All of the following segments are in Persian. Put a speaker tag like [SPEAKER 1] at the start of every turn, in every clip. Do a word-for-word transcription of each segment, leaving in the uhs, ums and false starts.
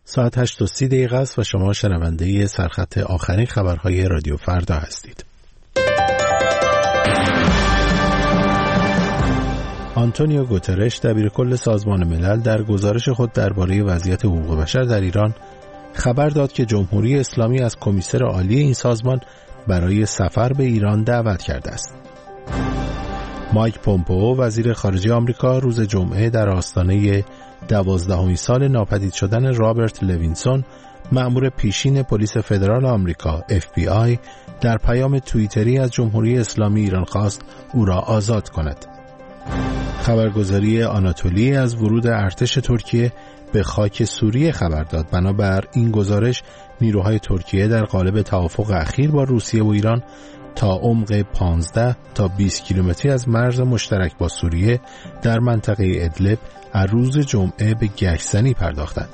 [SPEAKER 1] ساعت هشت و سی دقیقه است و شما شنونده سرخط آخرین خبرهای رادیو فردا هستید. آنتونیو گوترش دبیرکل سازمان ملل در گزارش خود درباره وضعیت حقوق بشر در ایران خبر داد که جمهوری اسلامی از کمیسر عالی این سازمان برای سفر به ایران دعوت کرده است. مایک پومپئو وزیر خارجه آمریکا روز جمعه در آستانه دوازدهمین سال ناپدید شدن رابرت لوینسون مأمور پیشین پلیس فدرال آمریکا اف بی آی در پیام توییتری از جمهوری اسلامی ایران خواست او را آزاد کند. خبرگزاری آناتولی از ورود ارتش ترکیه به خاک سوریه خبر داد. بنابر این گزارش نیروهای ترکیه در قالب توافق اخیر با روسیه و ایران تا عمق پانزده تا بیست کیلومتری از مرز مشترک با سوریه در منطقه ادلب از روز جمعه به گشت‌زنی پرداختند.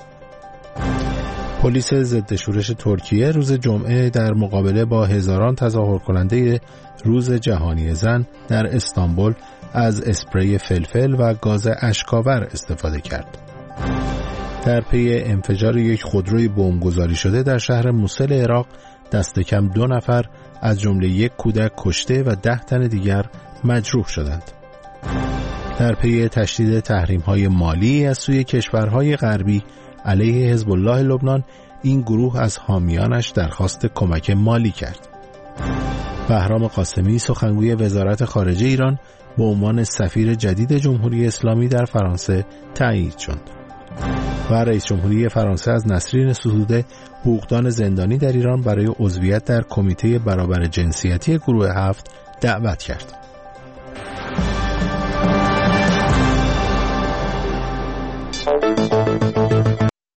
[SPEAKER 1] پلیس ضد شورش ترکیه روز جمعه در مقابله با هزاران تظاهر کننده روز جهانی زن در استانبول از اسپری فلفل و گاز اشک‌آور استفاده کرد. در پی انفجار یک خودروی بمبگذاری شده در شهر موسل عراق دست کم دو نفر از جمله یک کودک کشته و ده تن دیگر مجروح شدند. در پی تشدید تحریم‌های مالی از سوی کشورهای غربی علیه حزب الله لبنان، این گروه از حامیانش درخواست کمک مالی کرد. بهرام قاسمی سخنگوی وزارت خارجه ایران به عنوان سفیر جدید جمهوری اسلامی در فرانسه تعیین شد. و رئیس جمهوری فرانسه از نسرین ستوده حقوقدان زندانی در ایران برای عضویت در کمیته برابر جنسیتی گروه هفت دعوت کرد.